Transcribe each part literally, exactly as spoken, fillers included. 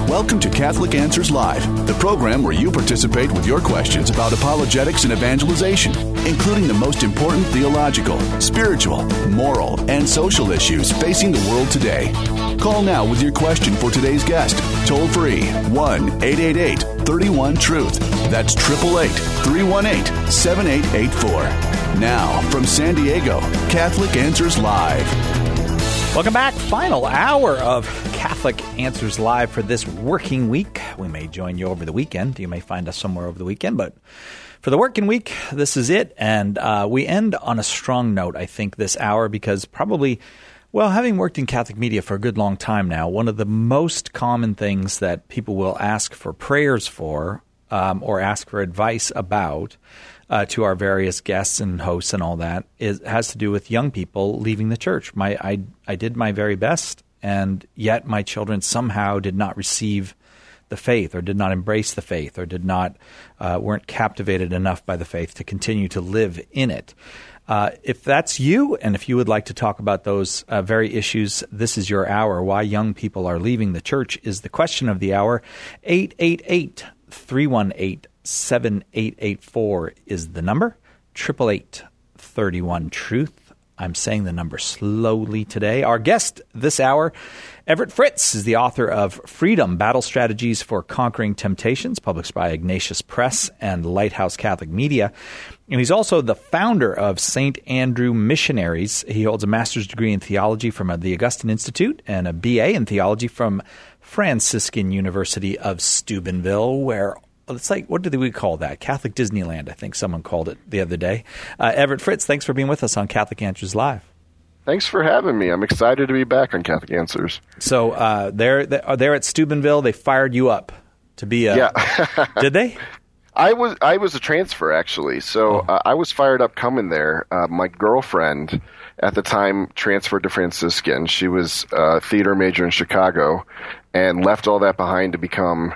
Welcome to Catholic Answers Live, the program where you participate with your questions about apologetics and evangelization, including the most important theological, spiritual, moral, and social issues facing the world today. Call now with your question for today's guest. Toll free, one eight eight eight, three one, truth. That's eight eight eight, three one eight, seven eight eight four. Now, from San Diego, Catholic Answers Live. Welcome back. Final hour of Catholic Answers Live for this working week. We may join you over the weekend. You may find us somewhere over the weekend, but for the working week, this is it. And uh, we end on a strong note, I think, this hour because probably, well, having worked in Catholic media for a good long time now, one of the most common things that people will ask for prayers for um, or ask for advice about Uh, to our various guests and hosts and all that is has to do with young people leaving the church. My I I did my very best, and yet my children somehow did not receive the faith, or did not embrace the faith, or did not uh, weren't captivated enough by the faith to continue to live in it. Uh, if that's you, and if you would like to talk about those uh, very issues, this is your hour. Why young people are leaving the church is the question of the hour. eight eight eight, three one eight, seven eight eight four is the number. Triple eight thirty one truth. I'm saying the number slowly today. Our guest this hour, Everett Fritz, is the author of Freedom: Battle Strategies for Conquering Temptations, published by Ignatius Press and Lighthouse Catholic Media. And he's also the founder of Saint Andrew Missionaries. He holds a master's degree in theology from the Augustine Institute and a B A in theology from Franciscan University of Steubenville, where it's like, what do we call that? Catholic Disneyland, I think someone called it the other day. Uh, Everett Fritz, thanks for being with us on Catholic Answers Live. Thanks for having me. I'm excited to be back on Catholic Answers. So uh, they're, they're at Steubenville. They fired you up to be a... Yeah. Did they? I was I was a transfer, actually. So Oh. uh, I was fired up coming there. Uh, my girlfriend at the time transferred to Franciscan. She was a theater major in Chicago and left all that behind to become...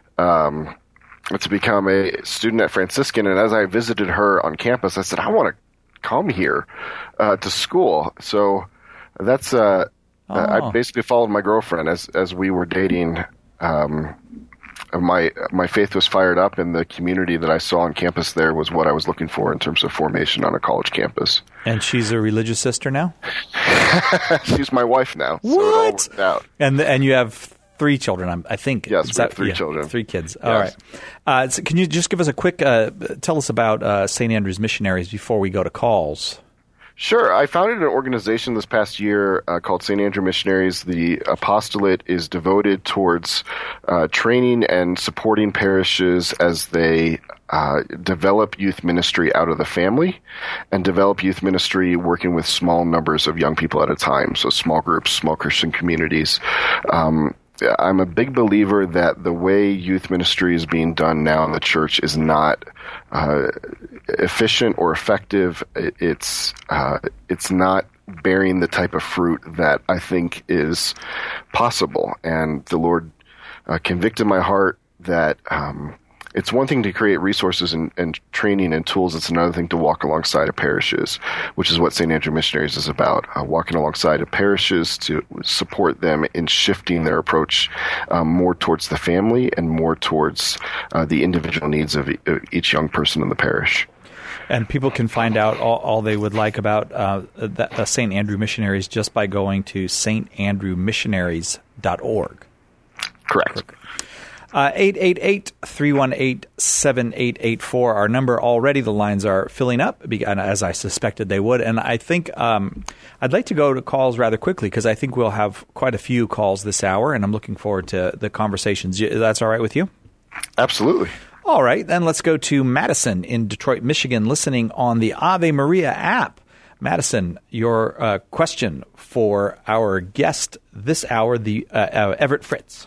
Um, to become a student at Franciscan. And as I visited her on campus, I said, I want to come here uh, to school. So that's, uh, Oh. uh, I basically followed my girlfriend as, as we were dating. Um, my, my faith was fired up, and the community that I saw on campus there was what I was looking for in terms of formation on a college campus. And she's a religious sister now? She's my wife now. What? So it all worked out. And, and you have three children, I'm- I think. Yes, Is we have that- three yeah, children. Three kids. Yes. All right. Uh, so can you just give us a quick, uh, tell us about uh, Saint Andrew's Missionaries before we go to calls? Sure. I founded an organization this past year uh, called Saint Andrew Missionaries. The apostolate is devoted towards uh, training and supporting parishes as they uh, develop youth ministry out of the family and develop youth ministry working with small numbers of young people at a time, so small groups, small Christian communities. Um, I'm a big believer that the way youth ministry is being done now in the church is not uh, efficient or effective. It's uh, it's not bearing the type of fruit that I think is possible. And the Lord uh, convicted my heart that um, it's one thing to create resources and, and training and tools. It's another thing to walk alongside of parishes, which is what Saint Andrew Missionaries is about, uh, walking alongside of parishes to support them in shifting their approach um, more towards the family and more towards uh, the individual needs of e- each young person in the parish. And people can find out all, all they would like about uh, the, uh, Saint Andrew Missionaries just by going to s t andrew missionaries dot org. Correct. Uh, eight eight eight, three one eight, seven eight eight four, our number already. The lines are filling up, as I suspected they would. And I think um, I'd like to go to calls rather quickly because I think we'll have quite a few calls this hour, and I'm looking forward to the conversations. That's all right with you? Absolutely. All right, then let's go to Madison in Detroit, Michigan, listening on the Ave Maria app. Madison, your uh, question for our guest this hour, the uh, uh, Everett Fritz.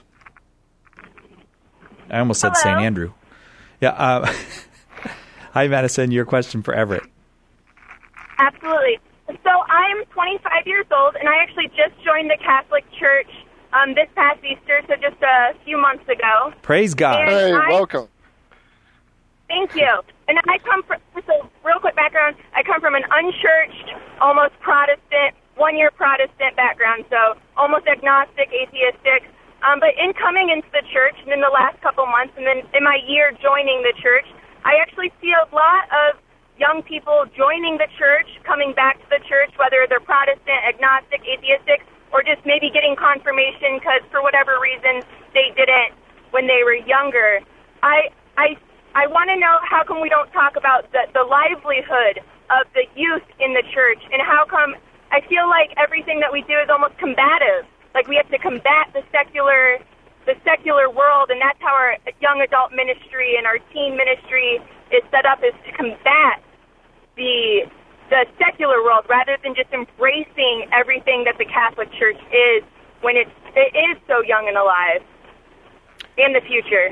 I almost said Hello. Saint Andrew. Yeah. Uh, hi, Madison. Your question for Everett. Absolutely. So I'm twenty-five years old, and I actually just joined the Catholic Church um, this past Easter, so just a few months ago. Praise God. And Hey, I- welcome. Thank you. And I come from, so real quick background, I come from an unchurched, almost Protestant, one-year Protestant background, so almost agnostic, atheistic. Um, but in coming into the church and in the last couple months and then in my year joining the church, I actually see a lot of young people joining the church, coming back to the church, whether they're Protestant, agnostic, atheistic, or just maybe getting confirmation because for whatever reason they didn't when they were younger. I I I want to know how come we don't talk about the, the livelihood of the youth in the church, and how come I feel like everything that we do is almost combative. Like we have to combat the secular, the secular world, and that's how our young adult ministry and our teen ministry is set up, is to combat the the secular world rather than just embracing everything that the Catholic Church is when it's, it is so young and alive in the future.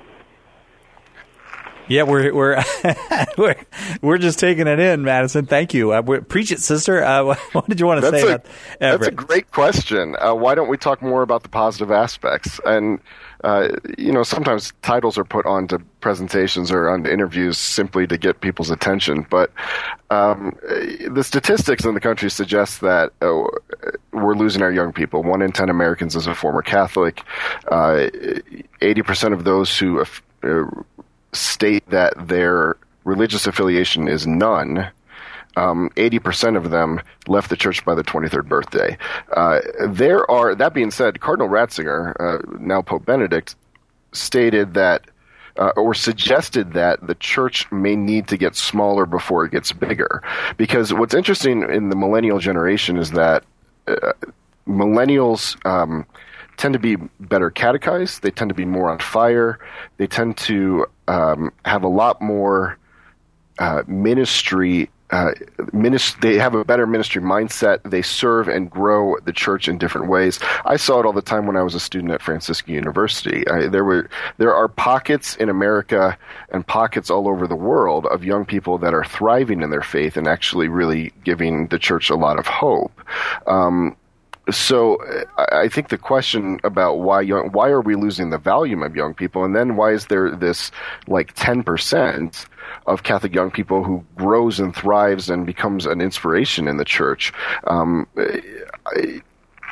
Yeah, we're we're we're, we're just taking it in, Madison. Thank you. Uh, preach it, sister. Uh, what did you want to that's say a, about Everett? That's a great question. Uh, why don't we talk more about the positive aspects? And uh, you know, sometimes titles are put onto presentations or onto interviews simply to get people's attention. But um, the statistics in the country suggest that uh, we're losing our young people. One in ten Americans is a former Catholic. Uh, eighty percent of those who have, uh, state that their religious affiliation is none. Um, eighty percent of them left the church by their twenty-third birthday. Uh, there are, that being said, Cardinal Ratzinger, uh, now Pope Benedict, stated that, uh, or suggested that the church may need to get smaller before it gets bigger. Because what's interesting in the millennial generation is that uh, millennials um, tend to be better catechized. They tend to be more on fire. They tend to um, have a lot more uh, ministry. Uh, minist- they have a better ministry mindset. They serve and grow the church in different ways. I saw it all the time when I was a student at Franciscan University. I, there were there are pockets in America and pockets all over the world of young people that are thriving in their faith and actually really giving the church a lot of hope. Um, So I think the question about why young, why are we losing the volume of young people, and then why is there this like ten percent of Catholic young people who grows and thrives and becomes an inspiration in the church? Um, I,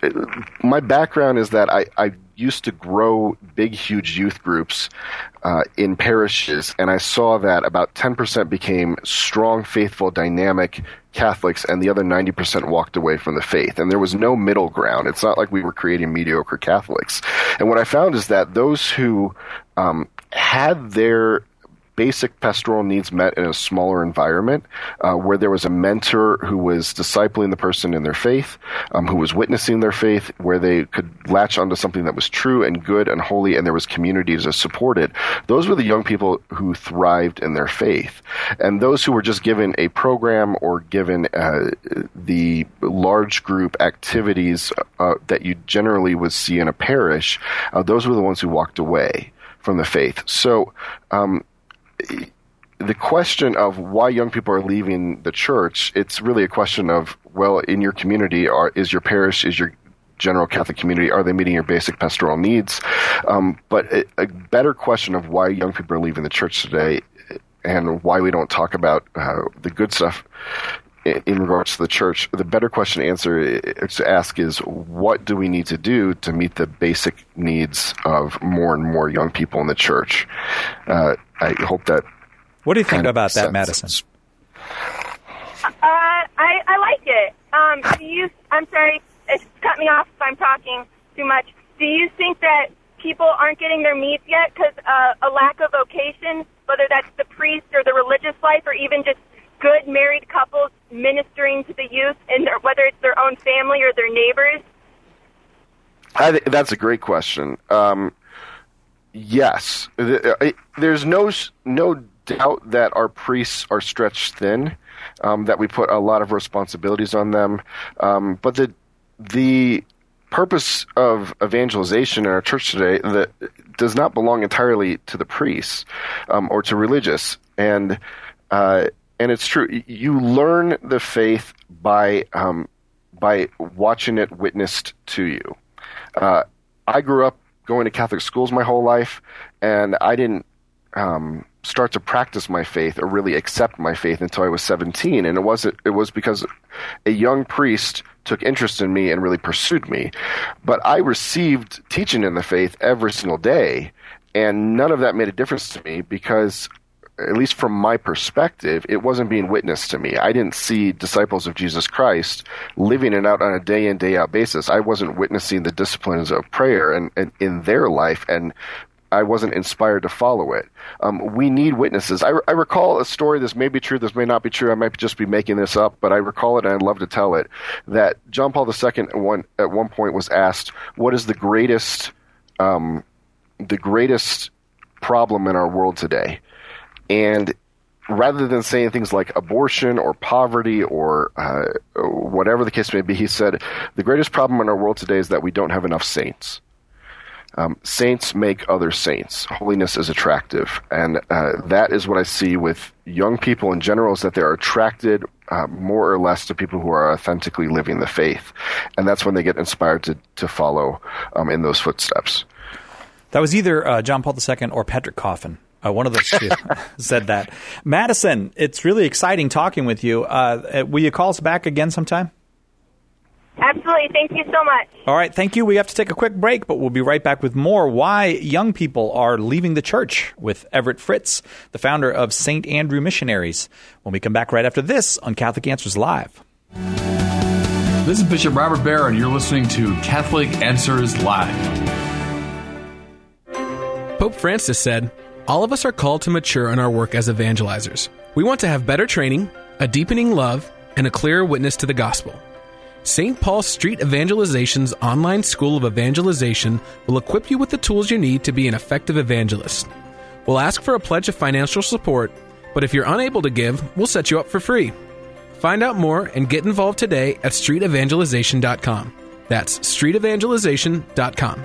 my background is that I, I used to grow big, huge youth groups uh, in parishes, and I saw that about ten percent became strong, faithful, dynamic Catholics, and the other ninety percent walked away from the faith. And there was no middle ground. It's not like we were creating mediocre Catholics. And what I found is that those who um, had their basic pastoral needs met in a smaller environment, uh, where there was a mentor who was discipling the person in their faith, um, who was witnessing their faith, where they could latch onto something that was true and good and holy, and there was communities that supported. Those were the young people who thrived in their faith. And those who were just given a program or given uh, the large group activities uh, that you generally would see in a parish, uh, those were the ones who walked away from the faith. So, um, the question of why young people are leaving the church, it's really a question of, well, in your community, are, is your parish, is your general Catholic community, are they meeting your basic pastoral needs? Um, but a, a better question of why young people are leaving the church today and why we don't talk about uh, the good stuff in, in regards to the church, the better question to answer, to ask is, what do we need to do to meet the basic needs of more and more young people in the church? Uh, I hope that. What do you think about that, Madison? Uh, I I like it. Um, do you? I'm sorry, it's cut me off if I'm talking too much. Do you think that people aren't getting their needs yet because uh, a lack of vocation, whether that's the priest or the religious life, or even just good married couples ministering to the youth, and their, whether it's their own family or their neighbors? I th- that's a great question. Um, yes, there's no no doubt that our priests are stretched thin, um, that we put a lot of responsibilities on them, um, but the the purpose of evangelization in our church today that does not belong entirely to the priests um, or to religious, and uh, and it's true. You learn the faith by um, by watching it witnessed to you. Uh, I grew up going to Catholic schools my whole life, and I didn't um, start to practice my faith or really accept my faith until I was seventeen. And it wasn't, it was because a young priest took interest in me and really pursued me. But I received teaching in the faith every single day, and none of that made a difference to me because, at least from my perspective, it wasn't being witnessed to me. I didn't see disciples of Jesus Christ living it out on a day in, day out basis. I wasn't witnessing the disciplines of prayer and, and in their life, and I wasn't inspired to follow it. Um, we need witnesses. I, I recall a story, this may be true, this may not be true, I might just be making this up, but I recall it and I'd love to tell it, that John Paul the Second at one, at one point was asked, what is the greatest, um, the greatest problem in our world today? And rather than saying things like abortion or poverty or uh, whatever the case may be, he said, the greatest problem in our world today is that we don't have enough saints. Um, saints make other saints. Holiness is attractive. And uh, that is what I see with young people in general, is that they're attracted uh, more or less to people who are authentically living the faith. And that's when they get inspired to, to follow um, in those footsteps. That was either uh, John Paul the Second or Patrick Coffin. Uh, one of those two said that. Madison, it's really exciting talking with you. Uh, will you call us back again sometime? Absolutely. Thank you so much. All right. Thank you. We have to take a quick break, but we'll be right back with more Why Young People Are Leaving the Church with Everett Fritz, the founder of Saint Andrew Missionaries, when we come back right after this on Catholic Answers Live. This is Bishop Robert Baer, and you're listening to Catholic Answers Live. Pope Francis said, all of us are called to mature in our work as evangelizers. We want to have better training, a deepening love, and a clearer witness to the gospel. Saint Paul Street Evangelization's online school of evangelization will equip you with the tools you need to be an effective evangelist. We'll ask for a pledge of financial support, but if you're unable to give, we'll set you up for free. Find out more and get involved today at street evangelization dot com. That's street evangelization dot com.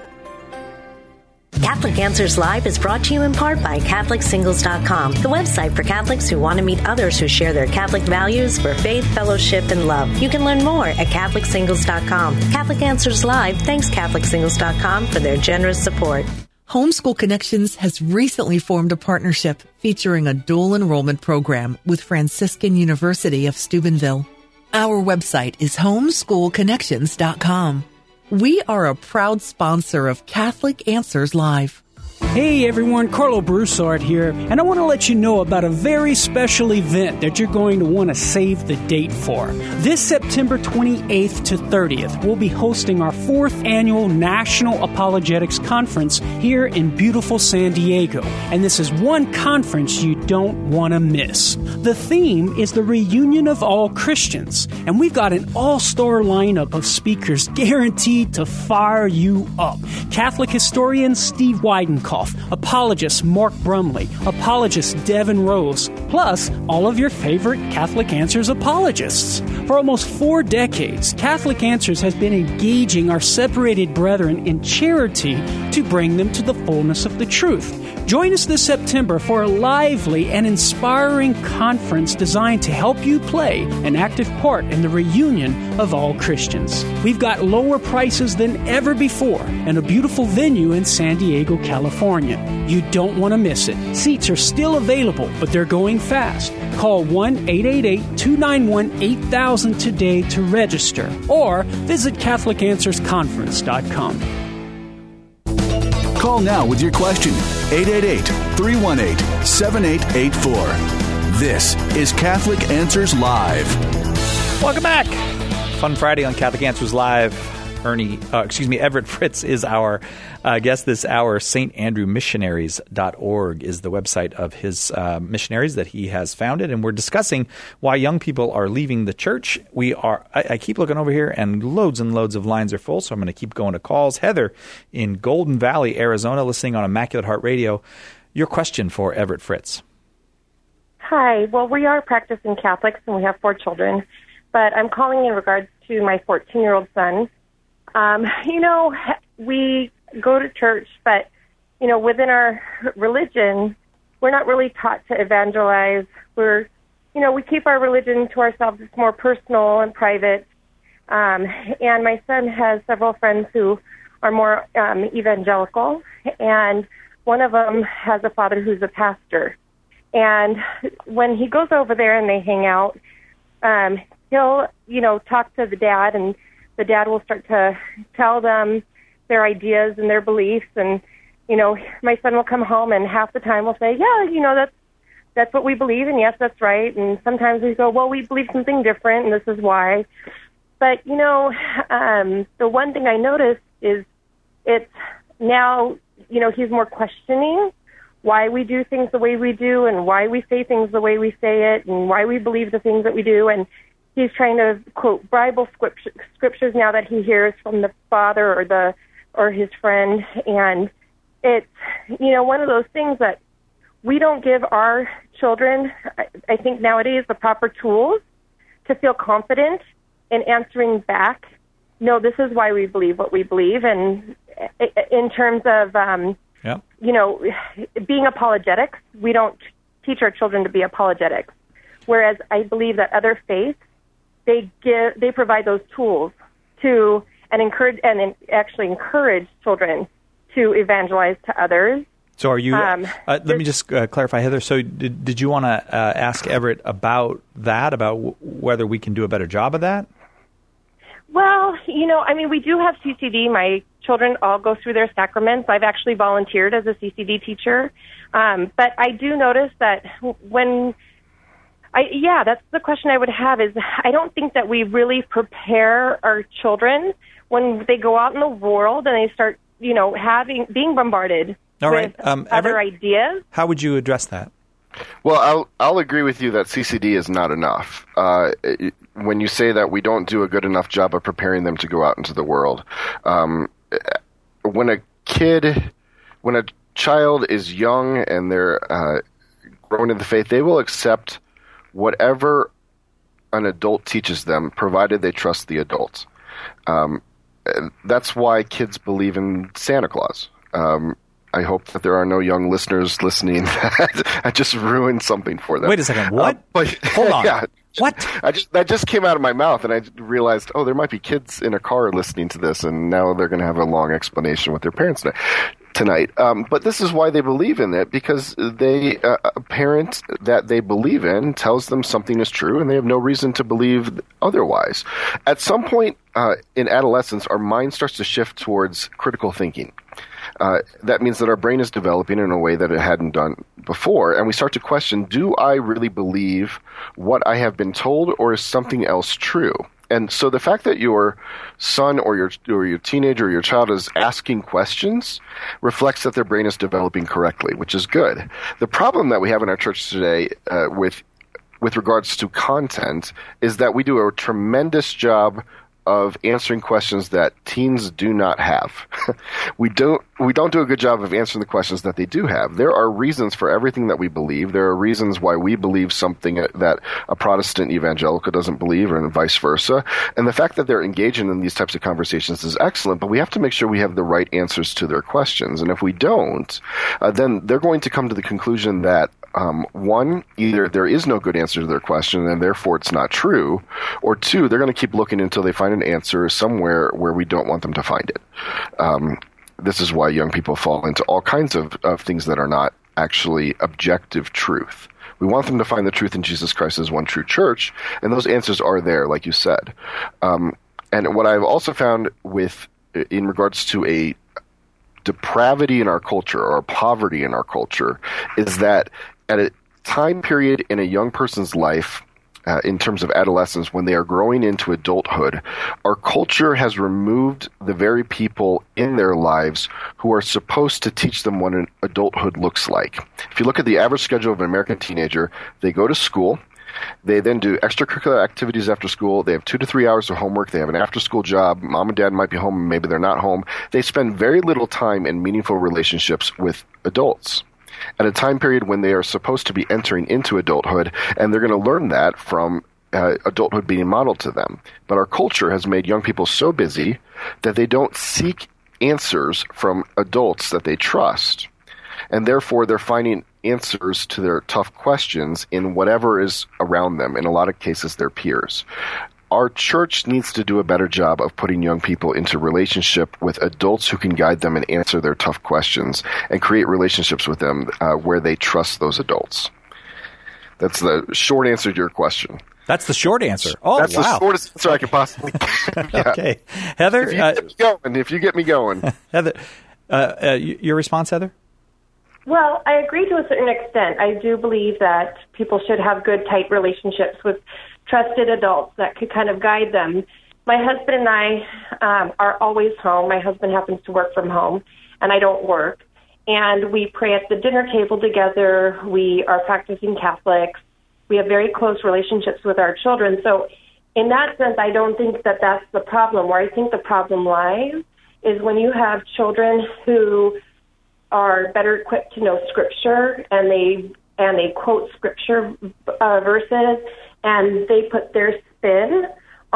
Catholic Answers Live is brought to you in part by Catholic Singles dot com, the website for Catholics who want to meet others who share their Catholic values for faith, fellowship, and love. You can learn more at Catholic Singles dot com. Catholic Answers Live thanks Catholic Singles dot com for their generous support. Homeschool Connections has recently formed a partnership featuring a dual enrollment program with Franciscan University of Steubenville. Our website is homeschool connections dot com. We are a proud sponsor of Catholic Answers Live. Hey everyone, Carlo Broussard here, and I want to let you know about a very special event that you're going to want to save the date for. This September twenty-eighth to thirtieth, we'll be hosting our fourth annual National Apologetics Conference here in beautiful San Diego, and this is one conference you don't want to miss. The theme is the reunion of all Christians, and we've got an all-star lineup of speakers guaranteed to fire you up. Catholic historian Steve Weidenkopf, apologist Mark Brumley, apologist Devin Rose, plus all of your favorite Catholic Answers apologists. For almost four decades, Catholic Answers has been engaging our separated brethren in charity to bring them to the fullness of the truth. Join us this September for a lively and inspiring conference designed to help you play an active part in the reunion of all Christians. We've got lower prices than ever before and a beautiful venue in San Diego, California. You don't want to miss it. Seats are still available, but they're going fast. Call one eight eight eight, two nine one, eight thousand today to register or visit Catholic Answers Conference dot com. Call now with your question, eight eight eight, three one eight, seven eight eight four. This is Catholic Answers Live. Welcome back. Fun Friday on Catholic Answers Live. Ernie, uh, excuse me, Everett Fritz is our uh, guest this hour. Saint Andrew Missionaries dot org is the website of his uh, missionaries that he has founded, and we're discussing why young people are leaving the church. We are. I, I keep looking over here, and loads and loads of lines are full, so I'm going to keep going to calls. Heather in Golden Valley, Arizona, listening on Immaculate Heart Radio. Your question for Everett Fritz. Hi. Well, we are practicing Catholics, and we have four children, but I'm calling in regards to my fourteen-year-old son. Um, you know, we go to church, but, you know, within our religion, we're not really taught to evangelize. We're, you know, we keep our religion to ourselves. It's more personal and private. Um, and my son has several friends who are more um, evangelical, and one of them has a father who's a pastor. And when he goes over there and they hang out, um, he'll, you know, talk to the dad, and the dad will start to tell them their ideas and their beliefs. And, you know, my son will come home and half the time will say, yeah, you know, that's, that's what we believe, and yes, that's right. And sometimes we go, well, we believe something different, and this is why. But, you know, um, the one thing I noticed is it's now, you know, he's more questioning why we do things the way we do and why we say things the way we say it and why we believe the things that we do. And he's trying to quote Bible scriptures now that he hears from the father or the or his friend. And it's, you know, one of those things that we don't give our children, I, I think nowadays, the proper tools to feel confident in answering back, no, this is why we believe what we believe. And in terms of, um, yeah. you know, being apologetics, we don't teach our children to be apologetics. Whereas I believe that other faiths, they give, they provide those tools to and encourage and actually encourage children to evangelize to others. So are you? Um, uh, let me just uh, clarify, Heather. So did did you want to uh, ask Everett about that, about w- whether we can do a better job of that? Well, you know, I mean, we do have C C D. My children all go through their sacraments. I've actually volunteered as a C C D teacher. Um, but I do notice that when, I yeah, that's the question I would have is I don't think that we really prepare our children when they go out in the world and they start, you know, having being bombarded all with right. um, other Everett, ideas. How would you address that? Well, I'll I'll agree with you that C C D is not enough. Uh, it, when you say that we don't do a good enough job of preparing them to go out into the world, um, when a kid, when a child is young and they're uh, growing in the faith, they will accept whatever an adult teaches them, provided they trust the adult. Um, that's why kids believe in Santa Claus. Um, I hope that there are no young listeners listening that I just ruined something for them. Wait a second. What? Uh, but, Hold on. Yeah, what? I just that just came out of my mouth, and I realized, oh, there might be kids in a car listening to this, and now they're going to have a long explanation with their parents tonight. tonight. Um, but this is why they believe in it, because they uh, a parent that they believe in tells them something is true, and they have no reason to believe otherwise. At some point uh, in adolescence, our mind starts to shift towards critical thinking. Uh, that means that our brain is developing in a way that it hadn't done before, and we start to question, do I really believe what I have been told, or is something else true? And so the fact that your son or your or your teenager or your child is asking questions reflects that their brain is developing correctly, which is good. The problem that we have in our church today uh, with with regards to content is that we do a tremendous job of answering questions that teens do not have. we don't we don't do a good job of answering the questions that they do have. There are reasons for everything that we believe. There are reasons why we believe something that a Protestant evangelical doesn't believe, and vice versa. And the fact that they're engaging in these types of conversations is excellent, but we have to make sure we have the right answers to their questions. And if we don't, uh, then they're going to come to the conclusion that Um, one, either there is no good answer to their question and therefore it's not true, or two, they're going to keep looking until they find an answer somewhere where we don't want them to find it. Um, this is why young people fall into all kinds of, of things that are not actually objective truth. We want them to find the truth in Jesus Christ as one true church, and those answers are there, like you said. Um, and what I've also found with, in regards to a depravity in our culture or poverty in our culture, is that at a time period in a young person's life, uh, in terms of adolescence, when they are growing into adulthood, our culture has removed the very people in their lives who are supposed to teach them what an adulthood looks like. If you look at the average schedule of an American teenager, they go to school. They then do extracurricular activities after school. They have two to three hours of homework. They have an after-school job. Mom and dad might be home. Maybe they're not home. They spend very little time in meaningful relationships with adults at a time period when they are supposed to be entering into adulthood, and they're going to learn that from uh, adulthood being modeled to them. But our culture has made young people so busy that they don't seek answers from adults that they trust, and therefore they're finding answers to their tough questions in whatever is around them, in a lot of cases their peers. Our church needs to do a better job of putting young people into relationship with adults who can guide them and answer their tough questions, and create relationships with them uh, where they trust those adults. That's the short answer to your question. That's the short answer. Oh, That's wow. the shortest answer I could possibly give. Yeah. Okay. Heather? If you, uh, get me going, if you get me going. Heather, uh, uh, your response, Heather? Well, I agree to a certain extent. I do believe that people should have good, tight relationships with trusted adults that could kind of guide them. My husband and I um, are always home. My husband happens to work from home, and I don't work. And we pray at the dinner table together. We are practicing Catholics. We have very close relationships with our children. So in that sense, I don't think that that's the problem. Where I think the problem lies is when you have children who are better equipped to know Scripture, and they and they quote Scripture uh, verses, and they put their spin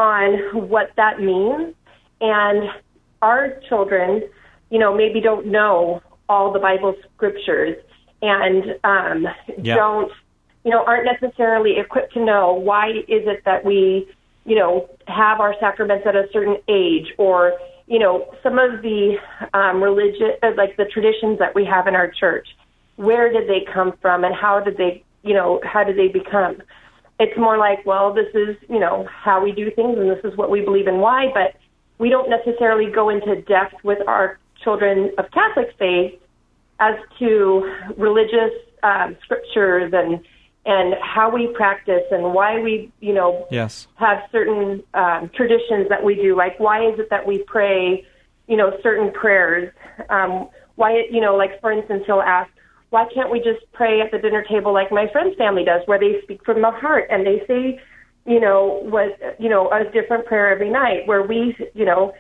on what that means. And our children, you know, maybe don't know all the Bible Scriptures, and um, yeah. don't, you know, aren't necessarily equipped to know why is it that we, you know, have our sacraments at a certain age, or, you know, some of the um, religious, like the traditions that we have in our church. Where did they come from, and how did they, you know, how did they become? It's more like, well, this is, you know, how we do things, and this is what we believe and why, but we don't necessarily go into depth with our children of Catholic faith as to religious um, scriptures and and how we practice and why we, you know, yes. have certain um, traditions that we do. Like, why is it that we pray, you know, certain prayers? Um, why, you know, like, for instance, he'll ask, why can't we just pray at the dinner table like my friend's family does, where they speak from the heart and they say, you know, what, you know, a different prayer every night, where we, you know,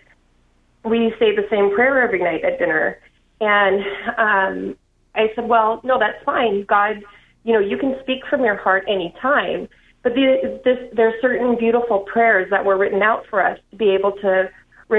we say the same prayer every night at dinner. And um, I said, well, no, that's fine. God, you know, you can speak from your heart any time. But the, this, there are certain beautiful prayers that were written out for us to be able to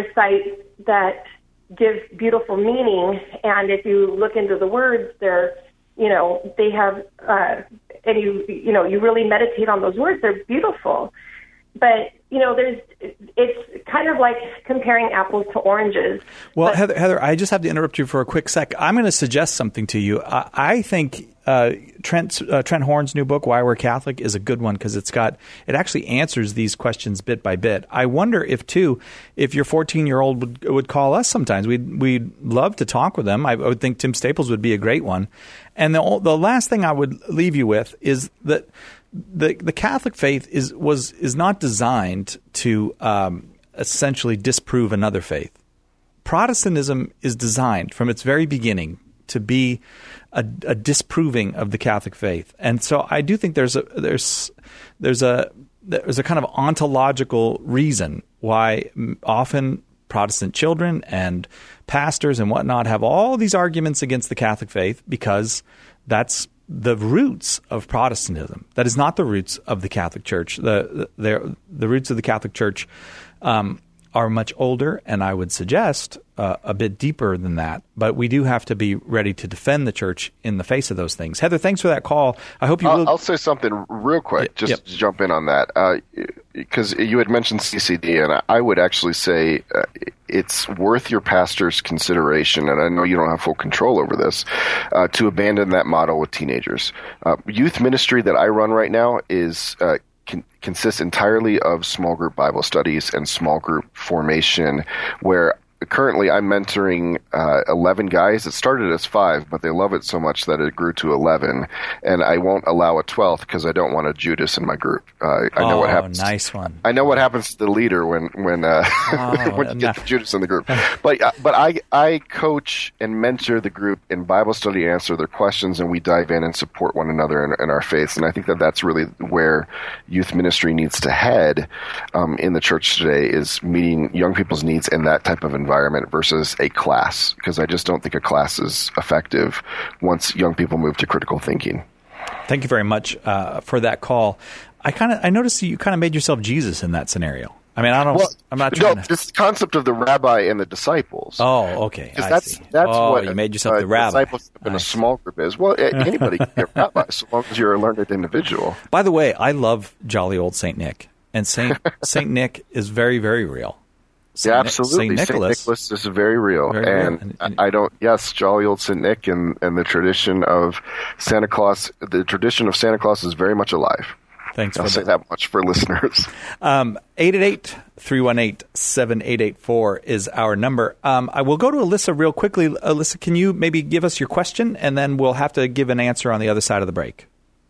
recite that give beautiful meaning. And if you look into the words, they're, you know, they have, uh, and you, you know, you really meditate on those words, they're beautiful. But, you know, there's, it's kind of like comparing apples to oranges. Well, but, Heather, Heather, I just have to interrupt you for a quick sec. I'm going to suggest something to you. I, I think uh, Trent uh, Trent Horn's new book, Why We're Catholic, is a good one because it's got it actually answers these questions bit by bit. I wonder if too, if your fourteen-year-old would would call us sometimes. We'd we'd love to talk with them. I would think Tim Staples would be a great one. And the the last thing I would leave you with is that the the Catholic faith is was is not designed to um, essentially disprove another faith. Protestantism is designed from its very beginning to be a, a disproving of the Catholic faith, and so I do think there's a there's there's a there's a kind of ontological reason why often Protestant children and pastors and whatnot have all these arguments against the Catholic faith, because that's the roots of Protestantism. That is not the roots of the Catholic Church. The the, the roots of the Catholic Church um, are much older, and I would suggest uh, a bit deeper than that. But we do have to be ready to defend the Church in the face of those things. Heather, thanks for that call. I hope you I'll, will. I'll say something real quick, just yep. to jump in on that, because uh, you had mentioned C C D, and I would actually say uh, it's worth your pastor's consideration, and I know you don't have full control over this, uh, to abandon that model with teenagers. Uh, youth ministry that I run right now is uh, con- consists entirely of small group Bible studies and small group formation, where currently I'm mentoring uh, eleven guys. It started as five, but they love it so much that it grew to eleven. And I won't allow a twelfth because I don't want a Judas in my group. Uh, I know oh, what happens. Nice one. I know what happens to the leader when when uh, oh, when you get the Judas in the group. But uh, but I I coach and mentor the group in Bible study, answer their questions, and we dive in and support one another in, in our faiths. And I think that that's really where youth ministry needs to head um, in the church today, is meeting young people's needs in that type of environment. environment versus a class, because I just don't think a class is effective once young people move to critical thinking. Thank you very much uh, for that call. I kind of I noticed you kind of made yourself Jesus in that scenario. I mean, I don't. Well, I'm not trying no, to. This concept of the rabbi and the disciples. Oh, okay. Because I that's see. that's oh, what you made yourself uh, the rabbi. Discipleship in a small group is. Well, anybody can be a rabbi so long as you're a learned individual. By the way, I love jolly old Saint Nick, and Saint Saint Nick is very very real. Saint Yeah, absolutely. Saint Nicholas. Saint Nicholas is very real. Very real. and, And- and- I don't, yes, jolly old Saint Nick and, and the tradition of Santa Claus, the tradition of Santa Claus is very much alive. Thanks I'll for say that. that much for listeners. Um, eight eight eight, three one eight, seven eight eight four is our number. Um, I will go to Alyssa real quickly. Alyssa, can you maybe give us your question, and then we'll have to give an answer on the other side of the break.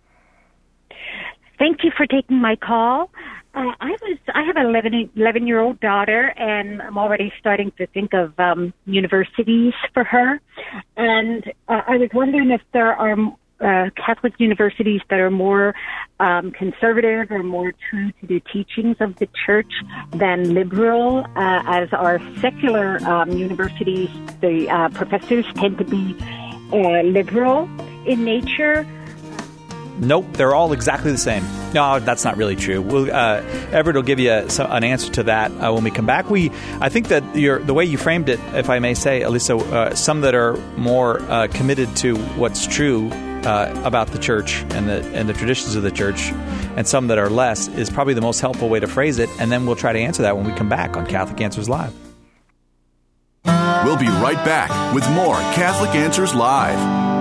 Thank you for taking my call. Uh, I was I have an eleven, eleven-year-old daughter, and I'm already starting to think of um, universities for her. And uh, I was wondering if there are uh, Catholic universities that are more um, conservative or more true to the teachings of the Church than liberal, uh, as our secular um, universities, the uh, professors tend to be uh, liberal in nature. Nope, they're all exactly the same. No, that's not really true. We'll, uh, Everett will give you a, so, an answer to that uh, when we come back. We, I think that your, the way you framed it, if I may say, Alyssa, uh, some that are more uh, committed to what's true uh, about the Church and the and the traditions of the Church, and some that are less, is probably the most helpful way to phrase it. And then we'll try to answer that when we come back on Catholic Answers Live. We'll be right back with more Catholic Answers Live.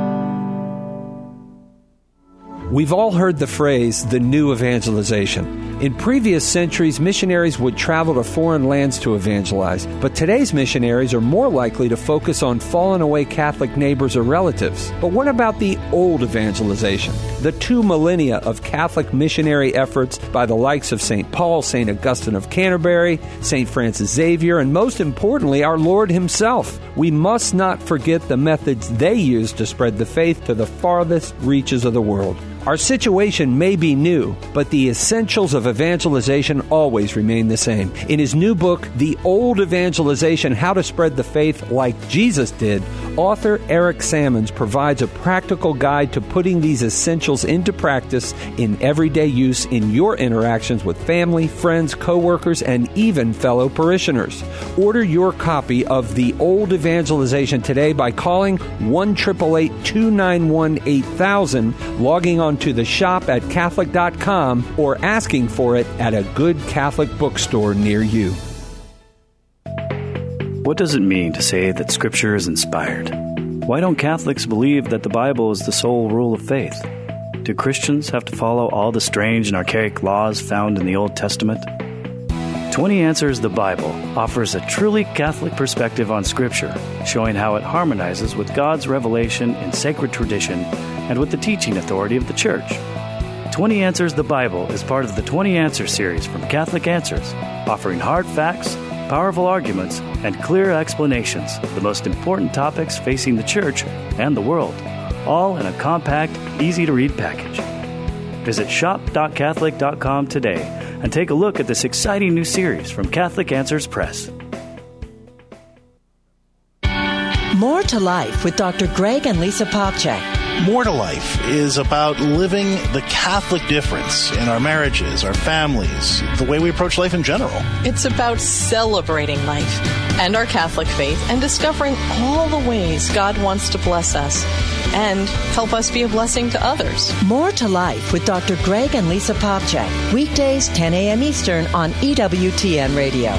We've all heard the phrase, the new evangelization. In previous centuries, missionaries would travel to foreign lands to evangelize, but today's missionaries are more likely to focus on fallen away Catholic neighbors or relatives. But what about the old evangelization? The two millennia of Catholic missionary efforts by the likes of Saint Paul, Saint Augustine of Canterbury, Saint Francis Xavier, and most importantly, our Lord himself. We must not forget the methods they used to spread the faith to the farthest reaches of the world. Our situation may be new, but the essentials of evangelization always remain the same. In his new book, The Old Evangelization, How to Spread the Faith Like Jesus Did, author Eric Sammons provides a practical guide to putting these essentials into practice in everyday use in your interactions with family, friends, co-workers, and even fellow parishioners. Order your copy of The Old Evangelization today by calling one eight eight eight, two nine one, eight thousand, logging on to the shop at Catholic dot com, or asking for it at a good Catholic bookstore near you. What does it mean to say that Scripture is inspired? Why don't Catholics believe that the Bible is the sole rule of faith? Do Christians have to follow all the strange and archaic laws found in the Old Testament? twenty Answers the Bible offers a truly Catholic perspective on Scripture, showing how it harmonizes with God's revelation in sacred tradition and with the teaching authority of the Church. twenty Answers the Bible is part of the twenty Answers series from Catholic Answers, offering hard facts, powerful arguments, and clear explanations of the most important topics facing the Church and the world, all in a compact, easy-to-read package. Visit shop dot catholic dot com today and take a look at this exciting new series from Catholic Answers Press. More to Life with Doctor Greg and Lisa Popcak. More to Life is about living the Catholic difference in our marriages, our families, the way we approach life in general. It's about celebrating life and our Catholic faith and discovering all the ways God wants to bless us and help us be a blessing to others. More to Life with Doctor Greg and Lisa Popcak. Weekdays, ten a.m. Eastern on E W T N Radio.